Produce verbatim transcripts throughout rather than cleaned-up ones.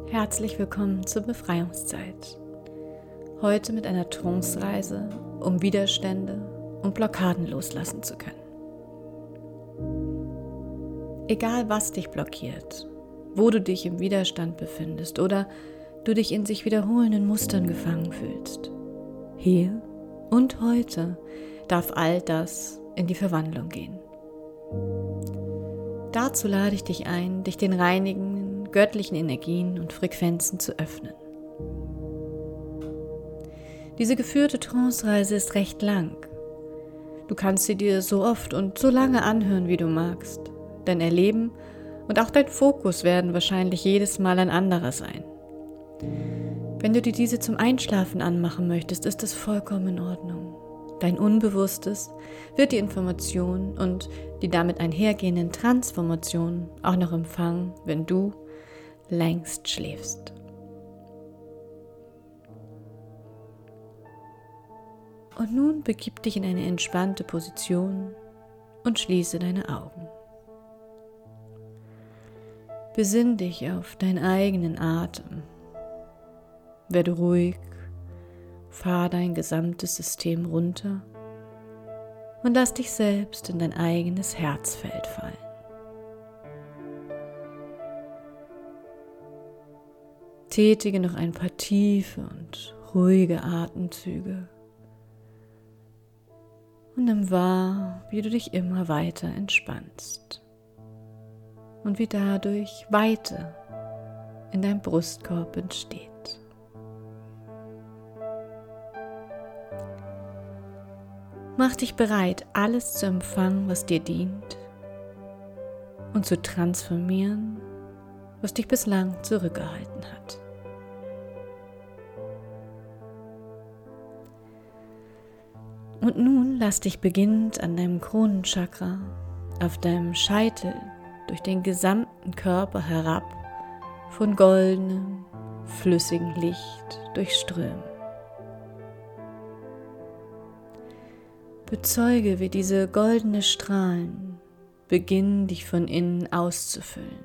Herzlich willkommen zur Befreiungszeit. Heute mit einer Trance-Reise, um Widerstände und Blockaden loslassen zu können. Egal was dich blockiert, wo du dich im Widerstand befindest oder du dich in sich wiederholenden Mustern gefangen fühlst, hier und heute darf all das in die Verwandlung gehen. Dazu lade ich dich ein, dich den reinigenden, göttlichen Energien und Frequenzen zu öffnen. Diese geführte Trance-Reise ist recht lang. Du kannst sie dir so oft und so lange anhören, wie du magst. Dein Erleben und auch dein Fokus werden wahrscheinlich jedes Mal ein anderer sein. Wenn du dir diese zum Einschlafen anmachen möchtest, ist das vollkommen in Ordnung. Dein Unbewusstes wird die Informationen und die damit einhergehenden Transformationen auch noch empfangen, wenn du längst schläfst. Und nun begib dich in eine entspannte Position und schließe deine Augen. Besinn dich auf deinen eigenen Atem. Werde ruhig, fahr dein gesamtes System runter und lass dich selbst in dein eigenes Herzfeld fallen. Tätige noch ein paar tiefe und ruhige Atemzüge und nimm wahr, wie du dich immer weiter entspannst und wie dadurch Weite in deinem Brustkorb entsteht. Mach dich bereit, alles zu empfangen, was dir dient, und zu transformieren, was dich bislang zurückgehalten hat. Und nun lass dich beginnend an deinem Kronenchakra, auf deinem Scheitel, durch den gesamten Körper herab, von goldenem, flüssigem Licht durchströmen. Bezeuge, wie diese goldenen Strahlen beginnen, dich von innen auszufüllen.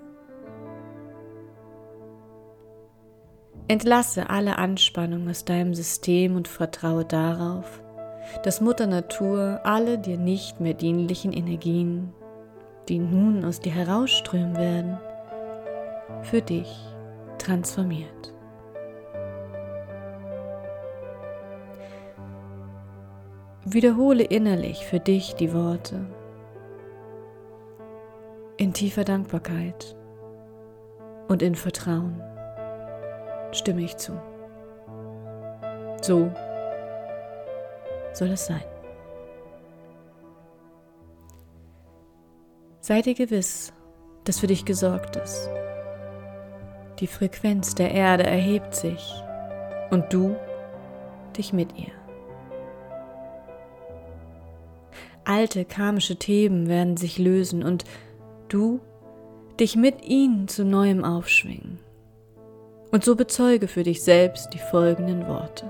Entlasse alle Anspannung aus deinem System und vertraue darauf, dass Mutter Natur alle dir nicht mehr dienlichen Energien, die nun aus dir herausströmen werden, für dich transformiert. Wiederhole innerlich für dich die Worte: In tiefer Dankbarkeit und in Vertrauen stimme ich zu. So soll es sein. Sei dir gewiss, dass für dich gesorgt ist. Die Frequenz der Erde erhebt sich und du dich mit ihr. Alte karmische Themen werden sich lösen und du dich mit ihnen zu Neuem aufschwingen. Und so bezeuge für dich selbst die folgenden Worte.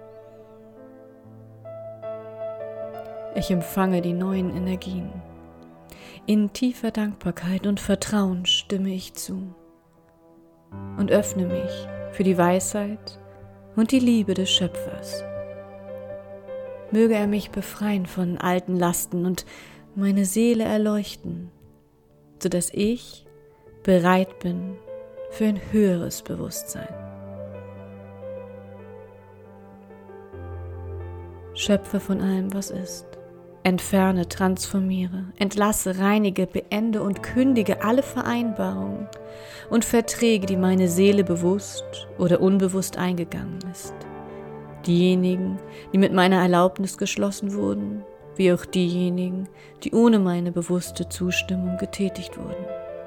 Ich empfange die neuen Energien. In tiefer Dankbarkeit und Vertrauen stimme ich zu und öffne mich für die Weisheit und die Liebe des Schöpfers. Möge er mich befreien von alten Lasten und meine Seele erleuchten, sodass ich bereit bin für ein höheres Bewusstsein. Schöpfe von allem, was ist. Entferne, transformiere, entlasse, reinige, beende und kündige alle Vereinbarungen und Verträge, die meine Seele bewusst oder unbewusst eingegangen ist. Diejenigen, die mit meiner Erlaubnis geschlossen wurden, wie auch diejenigen, die ohne meine bewusste Zustimmung getätigt wurden.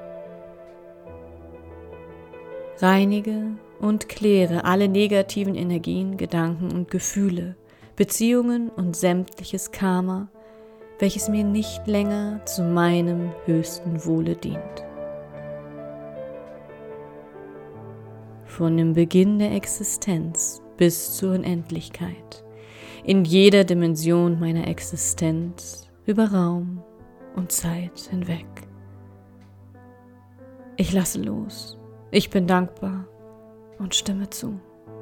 Reinige und kläre alle negativen Energien, Gedanken und Gefühle, Beziehungen und sämtliches Karma, welches mir nicht länger zu meinem höchsten Wohle dient. Von dem Beginn der Existenz bis zur Unendlichkeit, in jeder Dimension meiner Existenz, über Raum und Zeit hinweg. Ich lasse los. Ich bin dankbar und stimme zu.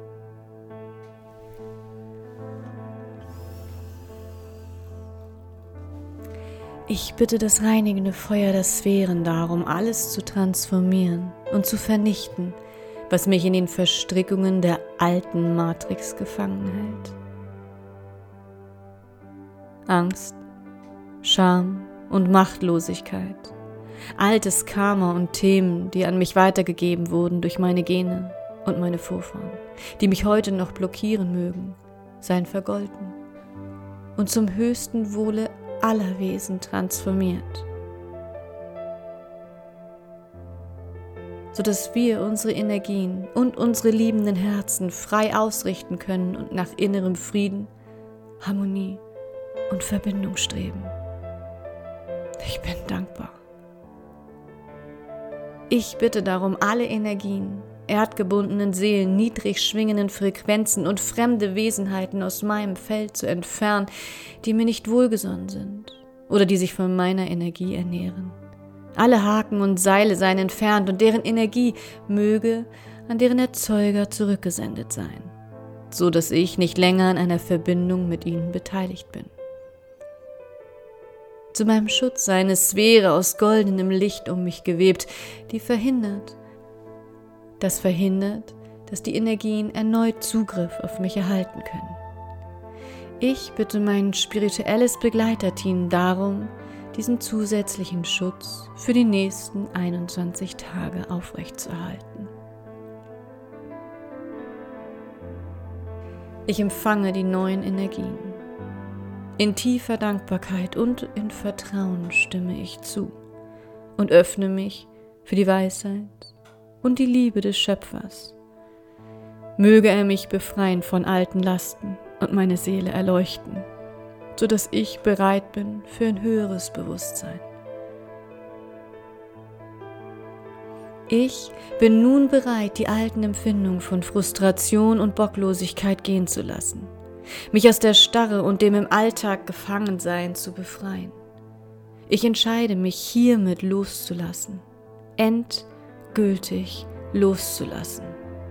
Ich bitte das reinigende Feuer der Sphären darum, alles zu transformieren und zu vernichten, was mich in den Verstrickungen der alten Matrix gefangen hält. Angst, Scham und Machtlosigkeit, altes Karma und Themen, die an mich weitergegeben wurden durch meine Gene und meine Vorfahren, die mich heute noch blockieren mögen, seien vergolten und zum höchsten Wohle aller Wesen transformiert, sodass wir unsere Energien und unsere liebenden Herzen frei ausrichten können und nach innerem Frieden, Harmonie und Verbindung streben. Ich bin dankbar. Ich bitte darum, alle Energien, erdgebundenen Seelen, niedrig schwingenden Frequenzen und fremde Wesenheiten aus meinem Feld zu entfernen, die mir nicht wohlgesonnen sind oder die sich von meiner Energie ernähren. Alle Haken und Seile seien entfernt und deren Energie möge an deren Erzeuger zurückgesendet sein, so dass ich nicht länger an einer Verbindung mit ihnen beteiligt bin. Zu meinem Schutz sei eine Sphäre aus goldenem Licht um mich gewebt, die verhindert, das verhindert, dass die Energien erneut Zugriff auf mich erhalten können. Ich bitte mein spirituelles Begleiterteam darum, diesen zusätzlichen Schutz für die nächsten einundzwanzig Tage aufrechtzuerhalten. Ich empfange die neuen Energien. In tiefer Dankbarkeit und in Vertrauen stimme ich zu und öffne mich für die Weisheit und die Liebe des Schöpfers. Möge er mich befreien von alten Lasten und meine Seele erleuchten, sodass ich bereit bin für ein höheres Bewusstsein. Ich bin nun bereit, die alten Empfindungen von Frustration und Bocklosigkeit gehen zu lassen, mich aus der Starre und dem im Alltag Gefangensein zu befreien. Ich entscheide mich hiermit loszulassen, endgültig loszulassen.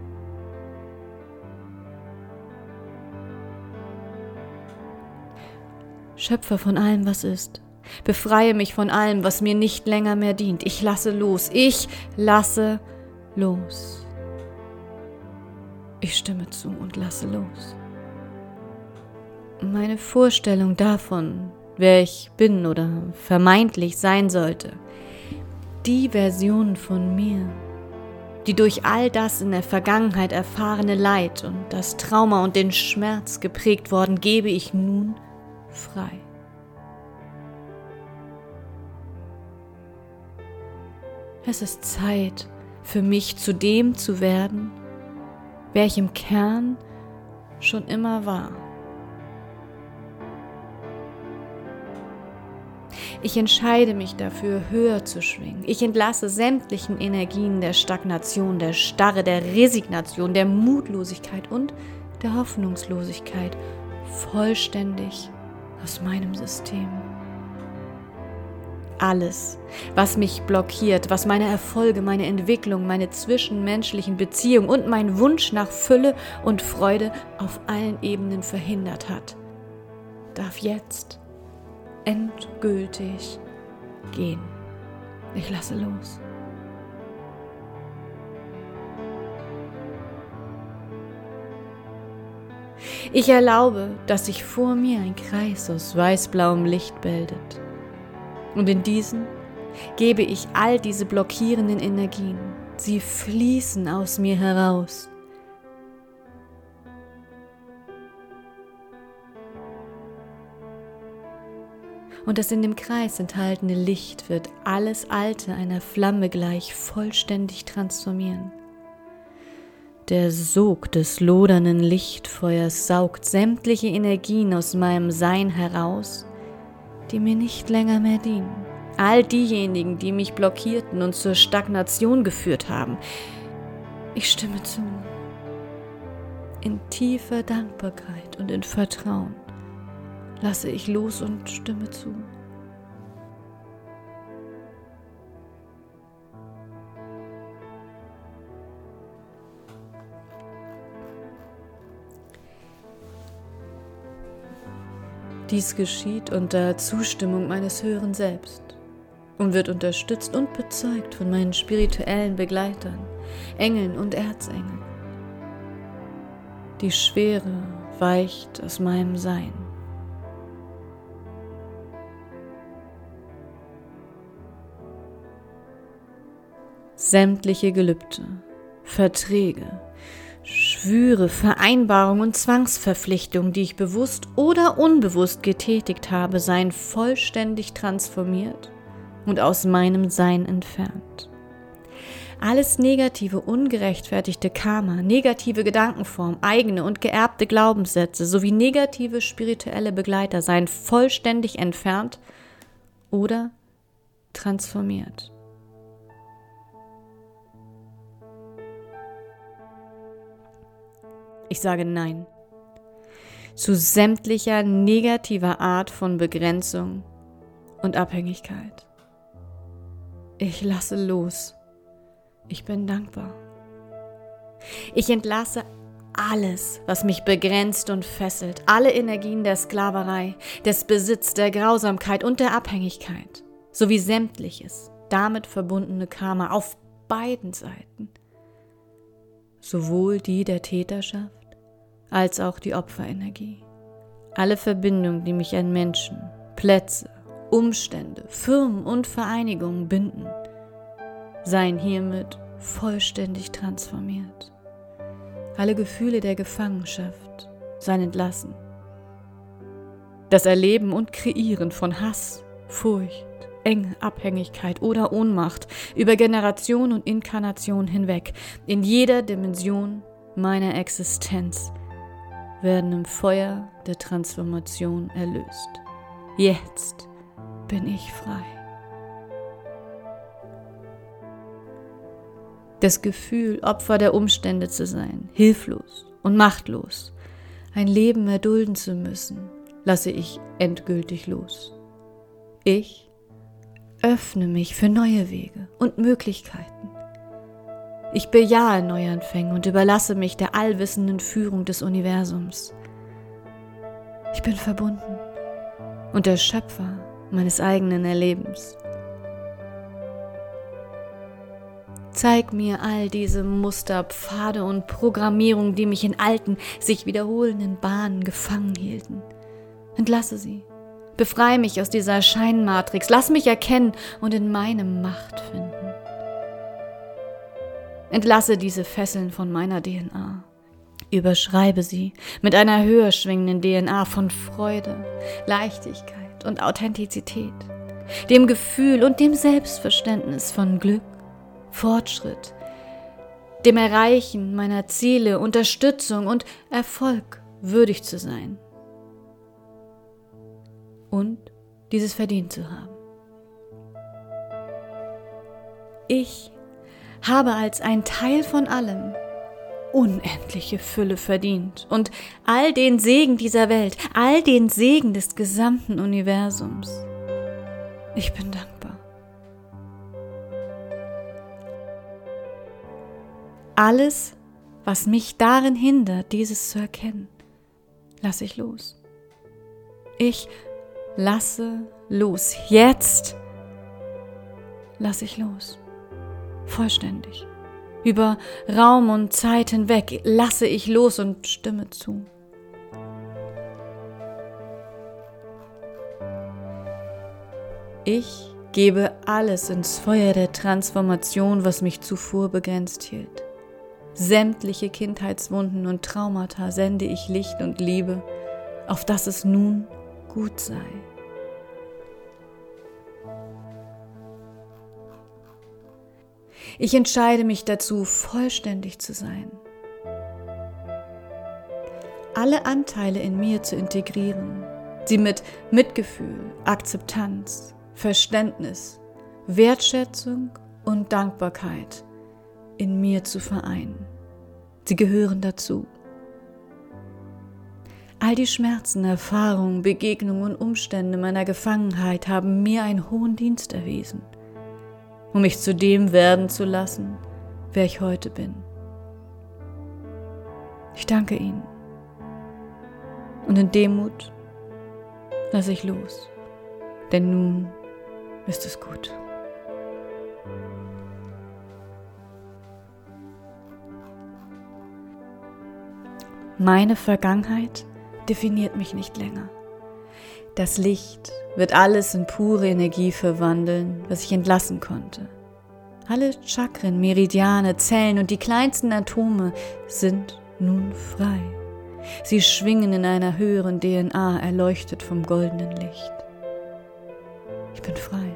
Schöpfer von allem, was ist, befreie mich von allem, was mir nicht länger mehr dient. Ich lasse los, ich lasse los. Ich stimme zu und lasse los. Meine Vorstellung davon, wer ich bin oder vermeintlich sein sollte, die Version von mir, die durch all das in der Vergangenheit erfahrene Leid und das Trauma und den Schmerz geprägt worden, gebe ich nun frei. Es ist Zeit für mich, zu dem zu werden, wer ich im Kern schon immer war. Ich entscheide mich dafür, höher zu schwingen. Ich entlasse sämtlichen Energien der Stagnation, der Starre, der Resignation, der Mutlosigkeit und der Hoffnungslosigkeit vollständig aus meinem System. Alles, was mich blockiert, was meine Erfolge, meine Entwicklung, meine zwischenmenschlichen Beziehungen und mein Wunsch nach Fülle und Freude auf allen Ebenen verhindert hat, darf jetzt endgültig gehen. Ich lasse los. Ich erlaube, dass sich vor mir ein Kreis aus weißblauem Licht bildet. Und in diesen gebe ich all diese blockierenden Energien. Sie fließen aus mir heraus. Und das in dem Kreis enthaltene Licht wird alles Alte einer Flamme gleich vollständig transformieren. Der Sog des lodernden Lichtfeuers saugt sämtliche Energien aus meinem Sein heraus, die mir nicht länger mehr dienen. All diejenigen, die mich blockierten und zur Stagnation geführt haben. Ich stimme zu. In tiefer Dankbarkeit und in Vertrauen lasse ich los und stimme zu. Dies geschieht unter Zustimmung meines höheren Selbst und wird unterstützt und bezeugt von meinen spirituellen Begleitern, Engeln und Erzengeln. Die Schwere weicht aus meinem Sein. Sämtliche Gelübde, Verträge, Schwüre, Vereinbarungen und Zwangsverpflichtungen, die ich bewusst oder unbewusst getätigt habe, seien vollständig transformiert und aus meinem Sein entfernt. Alles negative, ungerechtfertigte Karma, negative Gedankenform, eigene und geerbte Glaubenssätze sowie negative spirituelle Begleiter seien vollständig entfernt oder transformiert. Ich sage Nein zu sämtlicher negativer Art von Begrenzung und Abhängigkeit. Ich lasse los. Ich bin dankbar. Ich entlasse alles, was mich begrenzt und fesselt, alle Energien der Sklaverei, des Besitzes, der Grausamkeit und der Abhängigkeit, sowie sämtliches damit verbundene Karma auf beiden Seiten, sowohl die der Täterschaft als auch die Opferenergie. Alle Verbindungen, die mich an Menschen, Plätze, Umstände, Firmen und Vereinigungen binden, seien hiermit vollständig transformiert. Alle Gefühle der Gefangenschaft seien entlassen. Das Erleben und Kreieren von Hass, Furcht, Enge, Abhängigkeit oder Ohnmacht über Generation und Inkarnation hinweg, in jeder Dimension meiner Existenz, werden im Feuer der Transformation erlöst. Jetzt bin ich frei. Das Gefühl, Opfer der Umstände zu sein, hilflos und machtlos, ein Leben erdulden zu müssen, lasse ich endgültig los. Ich öffne mich für neue Wege und Möglichkeiten. Ich bejahe Neuanfänge und überlasse mich der allwissenden Führung des Universums. Ich bin verbunden und der Schöpfer meines eigenen Erlebens. Zeig mir all diese Muster, Pfade und Programmierungen, die mich in alten, sich wiederholenden Bahnen gefangen hielten. Entlasse sie. Befreie mich aus dieser Scheinmatrix. Lass mich erkennen und in meine Macht finden. Entlasse diese Fesseln von meiner D N A. Überschreibe sie mit einer höher schwingenden D N A von Freude, Leichtigkeit und Authentizität, dem Gefühl und dem Selbstverständnis von Glück, Fortschritt, dem Erreichen meiner Ziele, Unterstützung und Erfolg würdig zu sein und dieses verdient zu haben. Ich habe als ein Teil von allem unendliche Fülle verdient und all den Segen dieser Welt, all den Segen des gesamten Universums. Ich bin dankbar. Alles, was mich darin hindert, dieses zu erkennen, lasse ich los. Ich lasse los. Jetzt lasse ich los. Vollständig. Über Raum und Zeit hinweg lasse ich los und stimme zu. Ich gebe alles ins Feuer der Transformation, was mich zuvor begrenzt hielt. Sämtliche Kindheitswunden und Traumata sende ich Licht und Liebe, auf dass es nun gut sei. Ich entscheide mich dazu, vollständig zu sein. Alle Anteile in mir zu integrieren, sie mit Mitgefühl, Akzeptanz, Verständnis, Wertschätzung und Dankbarkeit in mir zu vereinen. Sie gehören dazu. All die Schmerzen, Erfahrungen, Begegnungen und Umstände meiner Gefangenheit haben mir einen hohen Dienst erwiesen, um mich zu dem werden zu lassen, wer ich heute bin. Ich danke Ihnen und in Demut lasse ich los, denn nun ist es gut. Meine Vergangenheit definiert mich nicht länger. Das Licht wird alles in pure Energie verwandeln, was ich entlassen konnte. Alle Chakren, Meridiane, Zellen und die kleinsten Atome sind nun frei. Sie schwingen in einer höheren D N A, erleuchtet vom goldenen Licht. Ich bin frei.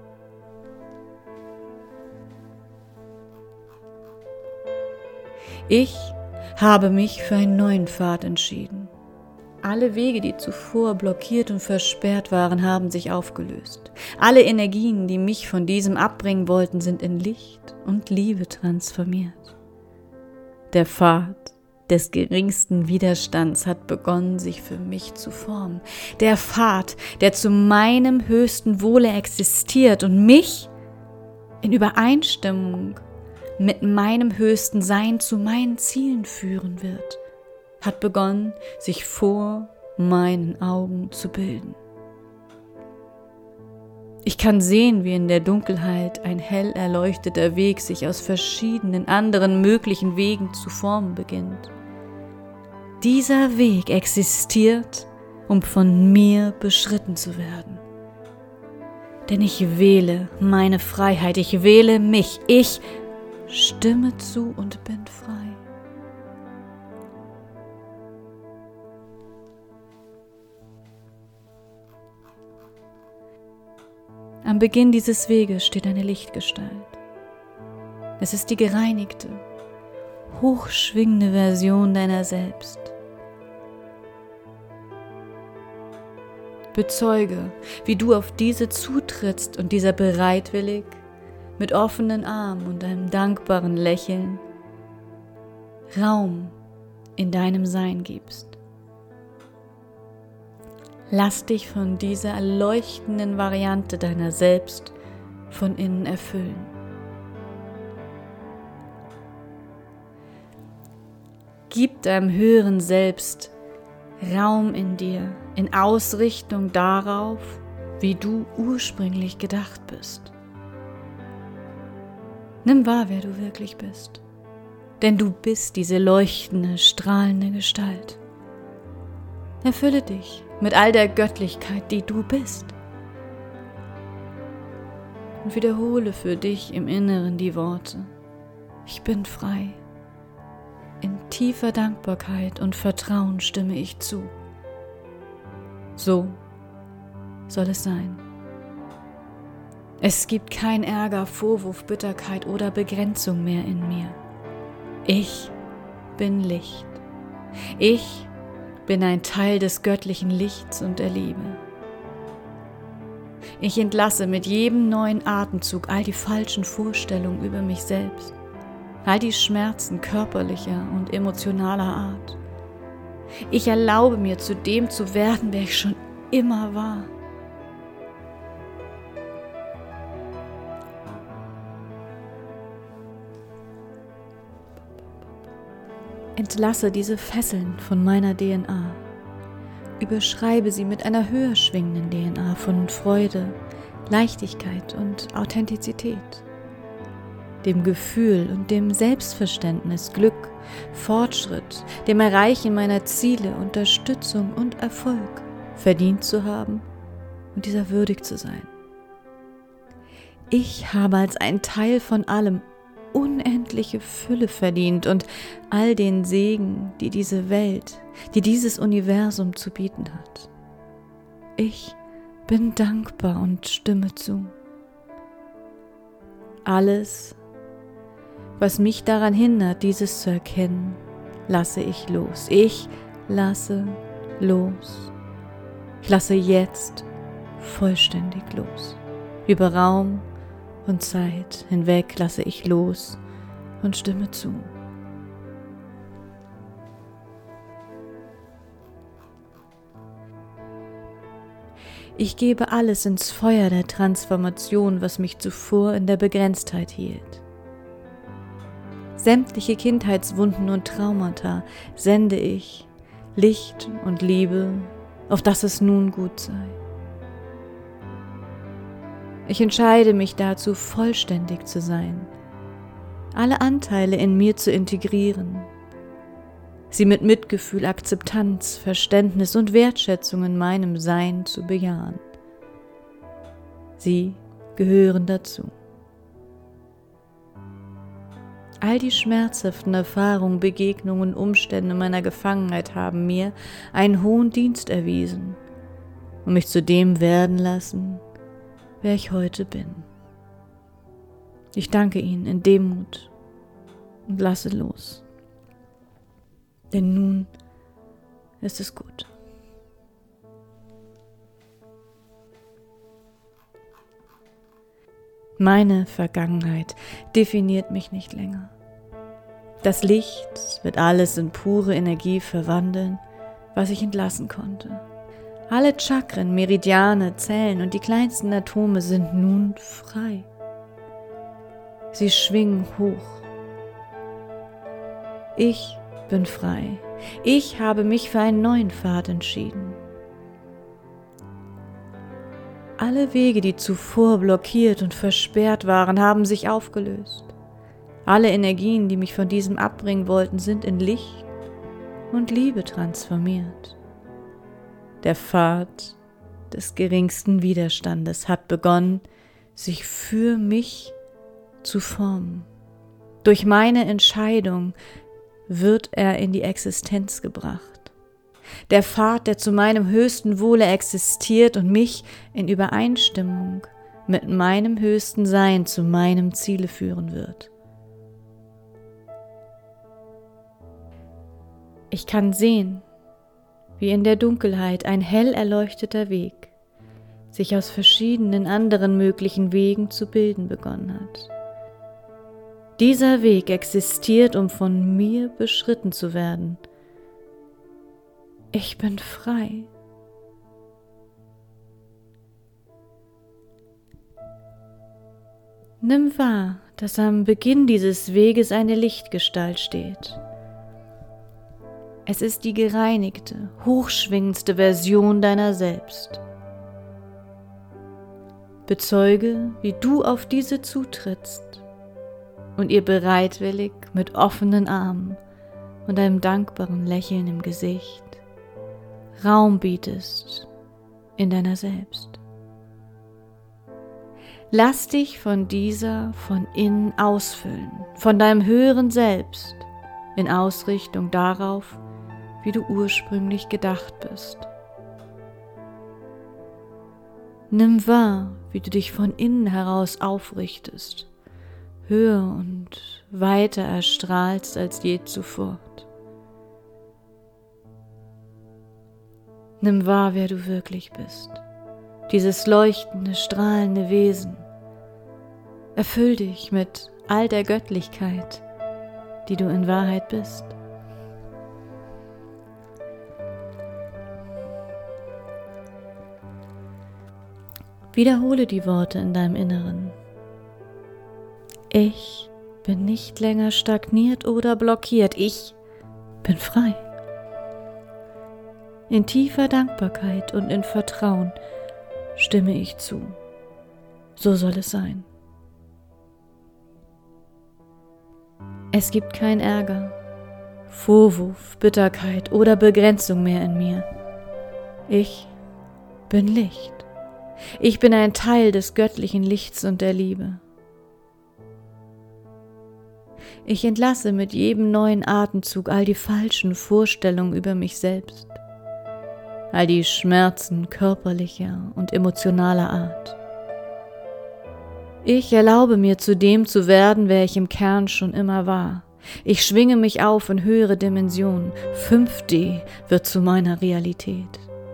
Ich habe mich für einen neuen Pfad entschieden. Alle Wege, die zuvor blockiert und versperrt waren, haben sich aufgelöst. Alle Energien, die mich von diesem abbringen wollten, sind in Licht und Liebe transformiert. Der Pfad des geringsten Widerstands hat begonnen, sich für mich zu formen. Der Pfad, der zu meinem höchsten Wohle existiert und mich in Übereinstimmung mit meinem höchsten Sein zu meinen Zielen führen wird, hat begonnen, sich vor meinen Augen zu bilden. Ich kann sehen, wie in der Dunkelheit ein hell erleuchteter Weg sich aus verschiedenen anderen möglichen Wegen zu formen beginnt. Dieser Weg existiert, um von mir beschritten zu werden. Denn ich wähle meine Freiheit, ich wähle mich, ich stimme zu und bin frei. Am Beginn dieses Weges steht eine Lichtgestalt. Es ist die gereinigte, hochschwingende Version deiner selbst. Bezeuge, wie du auf diese zutrittst und dieser bereitwillig, mit offenen Armen und einem dankbaren Lächeln Raum in deinem Sein gibst. Lass dich von dieser erleuchtenden Variante deiner selbst von innen erfüllen. Gib deinem höheren Selbst Raum in dir, in Ausrichtung darauf, wie du ursprünglich gedacht bist. Nimm wahr, wer du wirklich bist, denn du bist diese leuchtende, strahlende Gestalt. Erfülle dich mit all der Göttlichkeit, die du bist. Und wiederhole für dich im Inneren die Worte: Ich bin frei. In tiefer Dankbarkeit und Vertrauen stimme ich zu. So soll es sein. Es gibt kein Ärger, Vorwurf, Bitterkeit oder Begrenzung mehr in mir. Ich bin Licht. Ich bin ein Teil des göttlichen Lichts und der Liebe. Ich entlasse mit jedem neuen Atemzug all die falschen Vorstellungen über mich selbst, all die Schmerzen körperlicher und emotionaler Art. Ich erlaube mir, zu dem zu werden, wer ich schon immer war. Entlasse diese Fesseln von meiner D N A. Überschreibe sie mit einer höher schwingenden D N A von Freude, Leichtigkeit und Authentizität. Dem Gefühl und dem Selbstverständnis, Glück, Fortschritt, dem Erreichen meiner Ziele, Unterstützung und Erfolg verdient zu haben und dieser würdig zu sein. Ich habe als ein Teil von allem unendliche Fülle verdient und all den Segen, die diese Welt, die dieses Universum zu bieten hat. Ich bin dankbar und stimme zu. Alles, was mich daran hindert, dieses zu erkennen, lasse ich los. Ich lasse los. Ich lasse jetzt vollständig los. Über Raum und Zeit hinweg lasse ich los und stimme zu. Ich gebe alles ins Feuer der Transformation, was mich zuvor in der Begrenztheit hielt. Sämtliche Kindheitswunden und Traumata sende ich Licht und Liebe auf dass es nun gut sei. Ich entscheide mich dazu, vollständig zu sein, alle Anteile in mir zu integrieren, sie mit Mitgefühl, Akzeptanz, Verständnis und Wertschätzung in meinem Sein zu bejahen. Sie gehören dazu. All die schmerzhaften Erfahrungen, Begegnungen, Umstände meiner Gefangenheit haben mir einen hohen Dienst erwiesen und mich zu dem werden lassen, wer ich heute bin. Ich danke ihnen in Demut und lasse los. Denn nun ist es gut. Meine Vergangenheit definiert mich nicht länger. Das Licht wird alles in pure Energie verwandeln, was ich entlassen konnte. Alle Chakren, Meridiane, Zellen und die kleinsten Atome sind nun frei. Sie schwingen hoch. Ich bin frei. Ich habe mich für einen neuen Pfad entschieden. Alle Wege, die zuvor blockiert und versperrt waren, haben sich aufgelöst. Alle Energien, die mich von diesem abbringen wollten, sind in Licht und Liebe transformiert. Der Pfad des geringsten Widerstandes hat begonnen, sich für mich zu formen. Durch meine Entscheidung wird er in die Existenz gebracht. Der Pfad, der zu meinem höchsten Wohle existiert und mich in Übereinstimmung mit meinem höchsten Sein zu meinem Ziele führen wird. Ich kann sehen, wie in der Dunkelheit ein hell erleuchteter Weg sich aus verschiedenen anderen möglichen Wegen zu bilden begonnen hat. Dieser Weg existiert, um von mir beschritten zu werden. Ich bin frei. Nimm wahr, dass am Beginn dieses Weges eine Lichtgestalt steht. Es ist die gereinigte, hochschwingendste Version deiner selbst. Bezeuge, wie du auf diese zutrittst und ihr bereitwillig mit offenen Armen und einem dankbaren Lächeln im Gesicht Raum bietest in deiner selbst. Lass dich von dieser von innen ausfüllen, von deinem höheren Selbst, in Ausrichtung darauf, wie du ursprünglich gedacht bist. Nimm wahr, wie du dich von innen heraus aufrichtest, höher und weiter erstrahlst als je zuvor. Nimm wahr, wer du wirklich bist, dieses leuchtende, strahlende Wesen. Erfüll dich mit all der Göttlichkeit, die du in Wahrheit bist. Wiederhole die Worte in deinem Inneren. Ich bin nicht länger stagniert oder blockiert. Ich bin frei. In tiefer Dankbarkeit und in Vertrauen stimme ich zu. So soll es sein. Es gibt kein Ärger, Vorwurf, Bitterkeit oder Begrenzung mehr in mir. Ich bin Licht. Ich bin ein Teil des göttlichen Lichts und der Liebe. Ich entlasse mit jedem neuen Atemzug all die falschen Vorstellungen über mich selbst, all die Schmerzen körperlicher und emotionaler Art. Ich erlaube mir, zu dem zu werden, wer ich im Kern schon immer war. Ich schwinge mich auf in höhere Dimensionen. fünf D wird zu meiner Realität.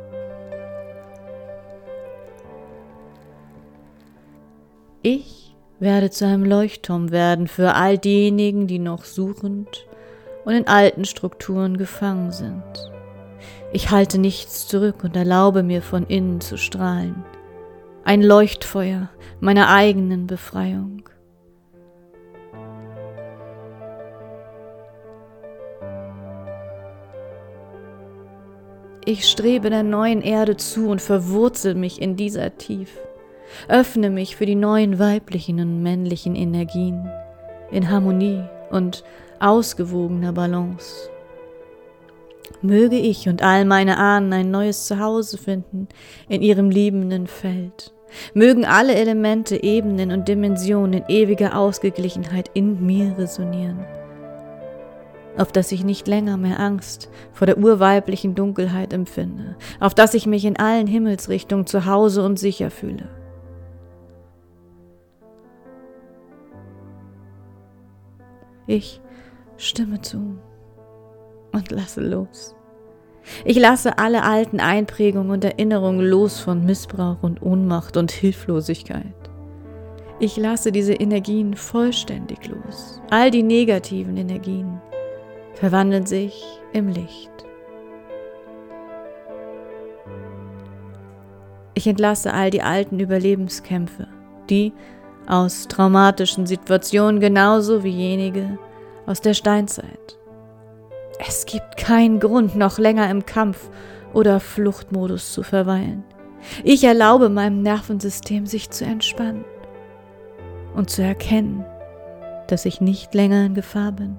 Ich werde zu einem Leuchtturm werden für all diejenigen, die noch suchend und in alten Strukturen gefangen sind. Ich halte nichts zurück und erlaube mir, von innen zu strahlen. Ein Leuchtfeuer meiner eigenen Befreiung. ich strebe der neuen Erde zu und verwurzel mich in dieser tief. Öffne mich für die neuen weiblichen und männlichen Energien in Harmonie und ausgewogener Balance. Möge ich und all meine Ahnen ein neues Zuhause finden in ihrem liebenden Feld. Mögen alle Elemente, Ebenen und Dimensionen in ewiger Ausgeglichenheit in mir resonieren, auf dass ich nicht länger mehr Angst vor der urweiblichen Dunkelheit empfinde, auf dass ich mich in allen Himmelsrichtungen zu Hause und sicher fühle. Ich stimme zu und lasse los. Ich lasse alle alten Einprägungen und Erinnerungen los von Missbrauch und Ohnmacht und Hilflosigkeit. Ich lasse diese Energien vollständig los. All die negativen Energien verwandeln sich im Licht. Ich entlasse all die alten Überlebenskämpfe, die aus traumatischen Situationen genauso wie jenige aus der Steinzeit. Es gibt keinen Grund, noch länger im Kampf- oder Fluchtmodus zu verweilen. Ich erlaube meinem Nervensystem, sich zu entspannen und zu erkennen, dass ich nicht länger in Gefahr bin.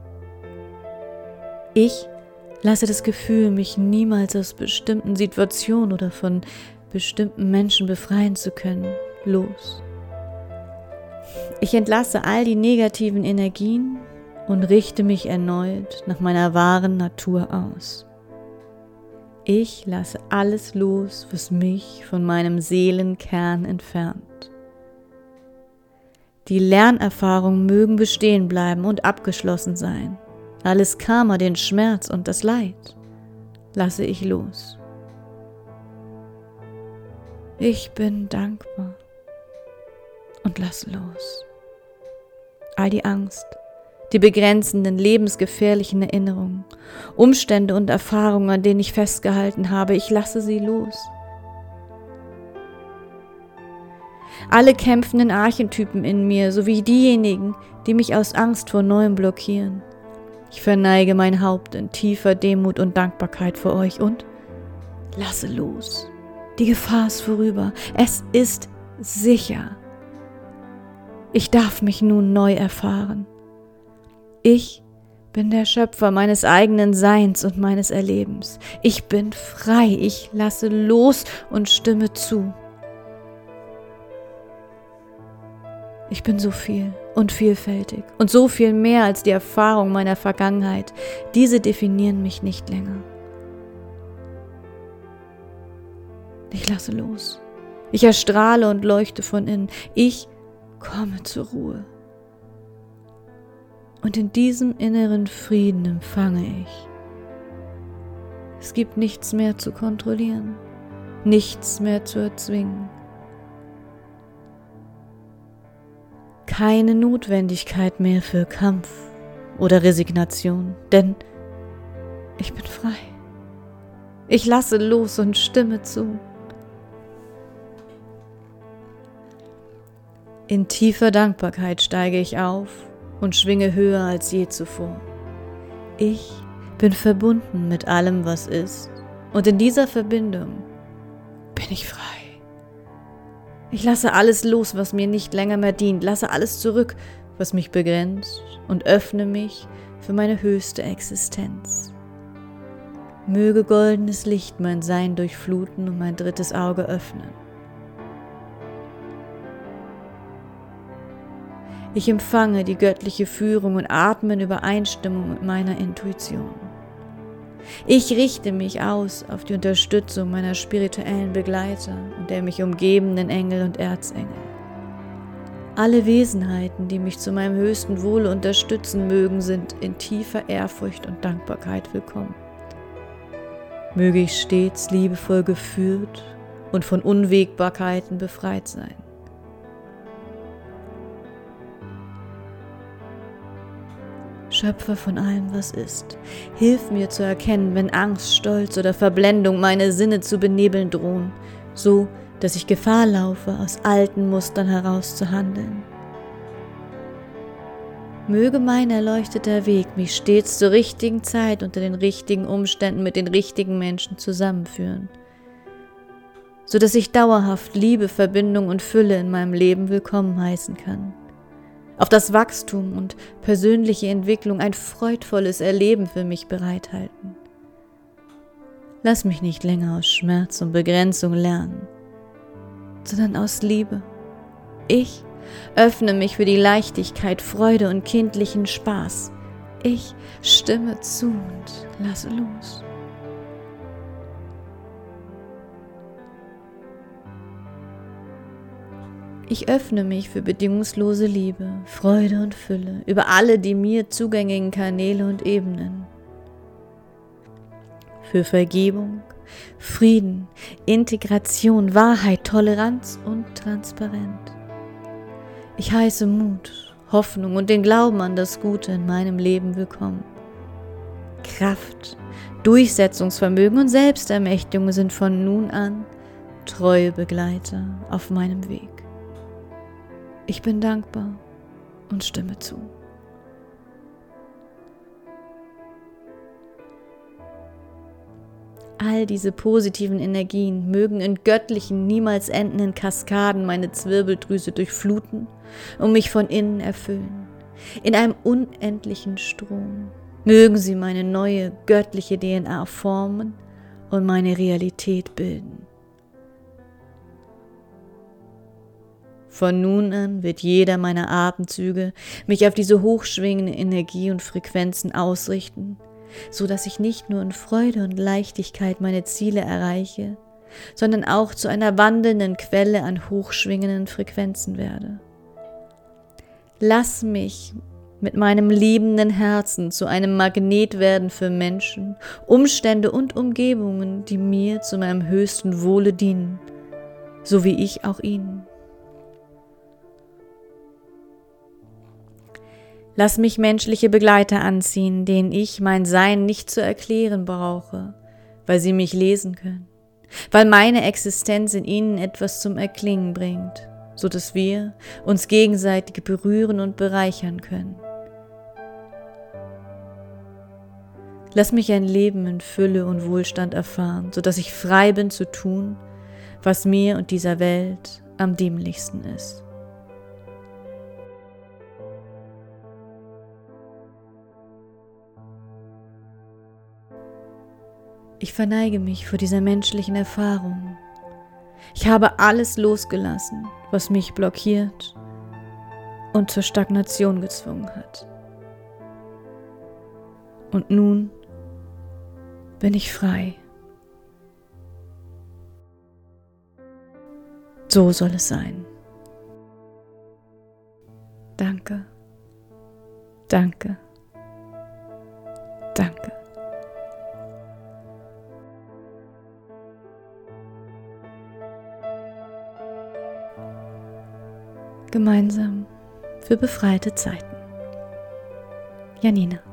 Ich lasse das Gefühl, mich niemals aus bestimmten Situationen oder von bestimmten Menschen befreien zu können, los. Ich entlasse all die negativen Energien und richte mich erneut nach meiner wahren Natur aus. Ich lasse alles los, was mich von meinem Seelenkern entfernt. Die Lernerfahrungen mögen bestehen bleiben und abgeschlossen sein. Alles Karma, den Schmerz und das Leid lasse ich los. Ich bin dankbar und lasse los. All die Angst, die begrenzenden, lebensgefährlichen Erinnerungen, Umstände und Erfahrungen, an denen ich festgehalten habe, ich lasse sie los. Alle kämpfenden Archetypen in mir, sowie diejenigen, die mich aus Angst vor Neuem blockieren. Ich verneige mein Haupt in tiefer Demut und Dankbarkeit vor euch und lasse los. Die Gefahr ist vorüber. Es ist sicher. Ich darf mich nun neu erfahren. Ich bin der Schöpfer meines eigenen Seins und meines Erlebens. Ich bin frei. Ich lasse los und stimme zu. Ich bin so viel und vielfältig und so viel mehr als die Erfahrung meiner Vergangenheit. Diese definieren mich nicht länger. Ich lasse los. Ich erstrahle und leuchte von innen. Ich komme zur Ruhe. Und in diesem inneren Frieden empfange ich. Es gibt nichts mehr zu kontrollieren, nichts mehr zu erzwingen. Keine Notwendigkeit mehr für Kampf oder Resignation, denn ich bin frei. Ich lasse los und stimme zu. In tiefer Dankbarkeit steige ich auf und schwinge höher als je zuvor. Ich bin verbunden mit allem, was ist, und in dieser Verbindung bin ich frei. Ich lasse alles los, was mir nicht länger mehr dient, lasse alles zurück, was mich begrenzt, und öffne mich für meine höchste Existenz. Möge goldenes Licht mein Sein durchfluten und mein drittes Auge öffnen. Ich empfange die göttliche Führung und atme in Übereinstimmung mit meiner Intuition. Ich richte mich aus auf die Unterstützung meiner spirituellen Begleiter und der mich umgebenden Engel und Erzengel. Alle Wesenheiten, die mich zu meinem höchsten Wohle unterstützen mögen, sind in tiefer Ehrfurcht und Dankbarkeit willkommen. Möge ich stets liebevoll geführt und von Unwägbarkeiten befreit sein. Schöpfer von allem, was ist. Hilf mir zu erkennen, wenn Angst, Stolz oder Verblendung meine Sinne zu benebeln drohen, so dass ich Gefahr laufe, aus alten Mustern heraus zu handeln. Möge mein erleuchteter Weg mich stets zur richtigen Zeit unter den richtigen Umständen mit den richtigen Menschen zusammenführen, so dass ich dauerhaft Liebe, Verbindung und Fülle in meinem Leben willkommen heißen kann. Auf das Wachstum und persönliche Entwicklung ein freudvolles Erleben für mich bereithalten. Lass mich nicht länger aus Schmerz und Begrenzung lernen, sondern aus Liebe. Ich öffne mich für die Leichtigkeit, Freude und kindlichen Spaß. Ich stimme zu und lasse los. Ich öffne mich für bedingungslose Liebe, Freude und Fülle über alle die mir zugänglichen Kanäle und Ebenen. Für Vergebung, Frieden, Integration, Wahrheit, Toleranz und Transparenz. Ich heiße Mut, Hoffnung und den Glauben an das Gute in meinem Leben willkommen. Kraft, Durchsetzungsvermögen und Selbstermächtigung sind von nun an treue Begleiter auf meinem Weg. Ich bin dankbar und stimme zu. All diese positiven Energien mögen in göttlichen, niemals endenden Kaskaden meine Zwirbeldrüse durchfluten und mich von innen erfüllen. In einem unendlichen Strom mögen sie meine neue göttliche D N A formen und meine Realität bilden. Von nun an wird jeder meiner Atemzüge mich auf diese hochschwingende Energie und Frequenzen ausrichten, so dass ich nicht nur in Freude und Leichtigkeit meine Ziele erreiche, sondern auch zu einer wandelnden Quelle an hochschwingenden Frequenzen werde. Lass mich mit meinem liebenden Herzen zu einem Magnet werden für Menschen, Umstände und Umgebungen, die mir zu meinem höchsten Wohle dienen, so wie ich auch ihnen. Lass mich menschliche Begleiter anziehen, denen ich mein Sein nicht zu erklären brauche, weil sie mich lesen können, weil meine Existenz in ihnen etwas zum Erklingen bringt, so dass wir uns gegenseitig berühren und bereichern können. Lass mich ein Leben in Fülle und Wohlstand erfahren, so dass ich frei bin zu tun, was mir und dieser Welt am dienlichsten ist. Ich verneige mich vor dieser menschlichen Erfahrung. Ich habe alles losgelassen, was mich blockiert und zur Stagnation gezwungen hat. Und nun bin ich frei. So soll es sein. Danke, danke, danke. Gemeinsam für befreite Zeiten. Janina.